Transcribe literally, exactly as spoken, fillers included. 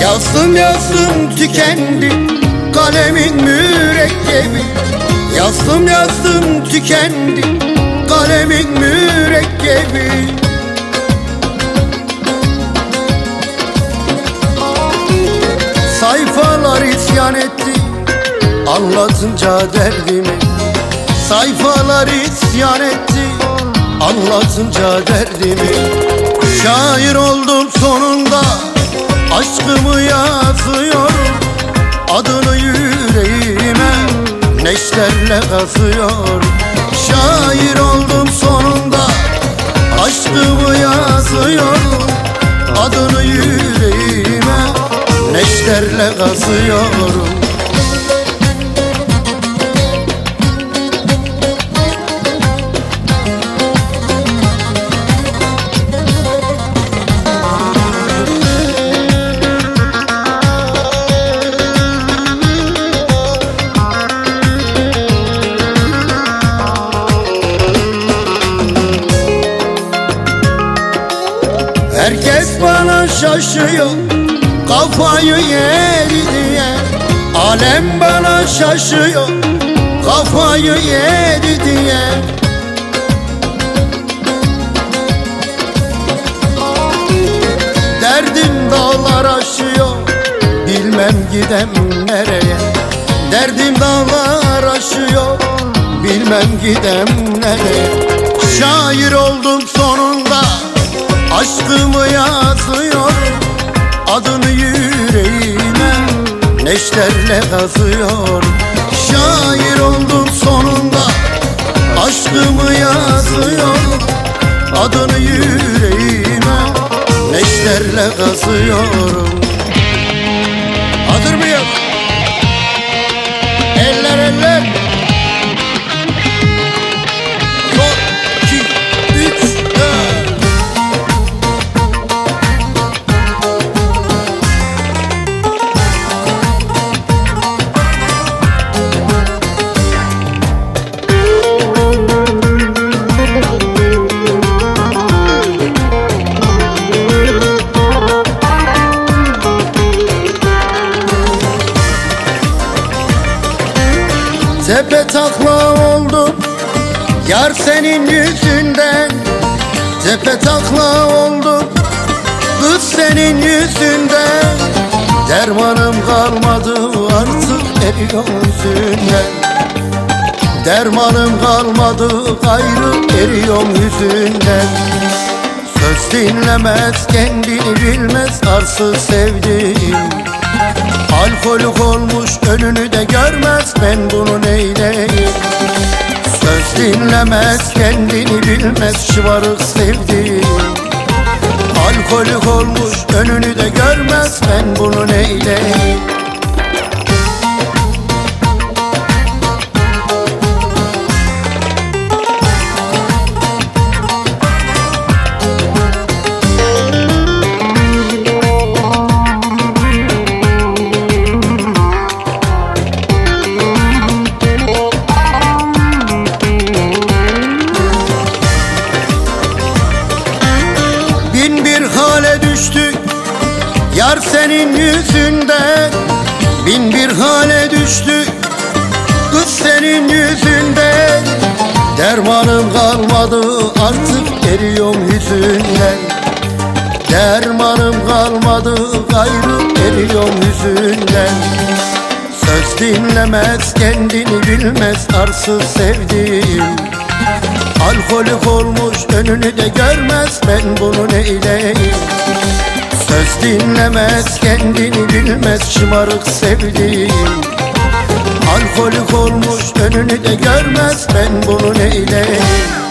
Yazdım yazdım tükendi kalemin mürekkebi. Yazdım yazdım tükendi kalemin mürekkebi. Sayfalar isyan etti anlatınca derdimi. Sayfalar isyan etti anlatınca derdimi. Şair oldum sonunda, aşkımı yazıyorum. Adını yüreğime neşterle kazıyorum. Şair oldum sonunda, aşkımı yazıyorum. Adını yüreğime neşterle kazıyorum. Herkes bana şaşıyor, kafayı yedi diye. Alem bana şaşıyor, kafayı yedi diye. Derdim dağlar aşıyor, bilmem gidem nereye. Derdim dağlar aşıyor, bilmem gidem nereye. Şair oldum sonunda, aşkımı yazıyorum. Adını yüreğime neşterle kazıyorum. Şair oldum sonunda, aşkımı yazıyorum. Adını yüreğime neşterle kazıyorum. Hazır mıyız? Eller eller. Tepe takla oldum yar senin yüzünden. Tepe takla oldum kız senin yüzünden. Dermanım kalmadı artık eriyor yüzünden. Dermanım kalmadı gayrı eriyorum yüzünden. Söz dinlemez kendini bilmez arsız sevdiğim. Alkolik olmuş önünü de görmez, ben bunu neyleyim? Söz dinlemez kendini bilmez şımarık sevdiğim. Alkolik olmuş önünü de görmez, ben bunu neyleyim? Yar senin yüzünden bin bir hale düştük, kız senin yüzünden. Dermanım kalmadı artık eriyorum yüzünden. Dermanım kalmadı gayrı eriyorum yüzünden. Söz dinlemez kendini bilmez arsız sevdiğim. Alkolik olmuş önünü de görmez, ben bunu neyleyim? Söz dinlemez kendini bilmez şımarık sevdiğim. Alkolik olmuş önünü de görmez, ben bunu neyleyim?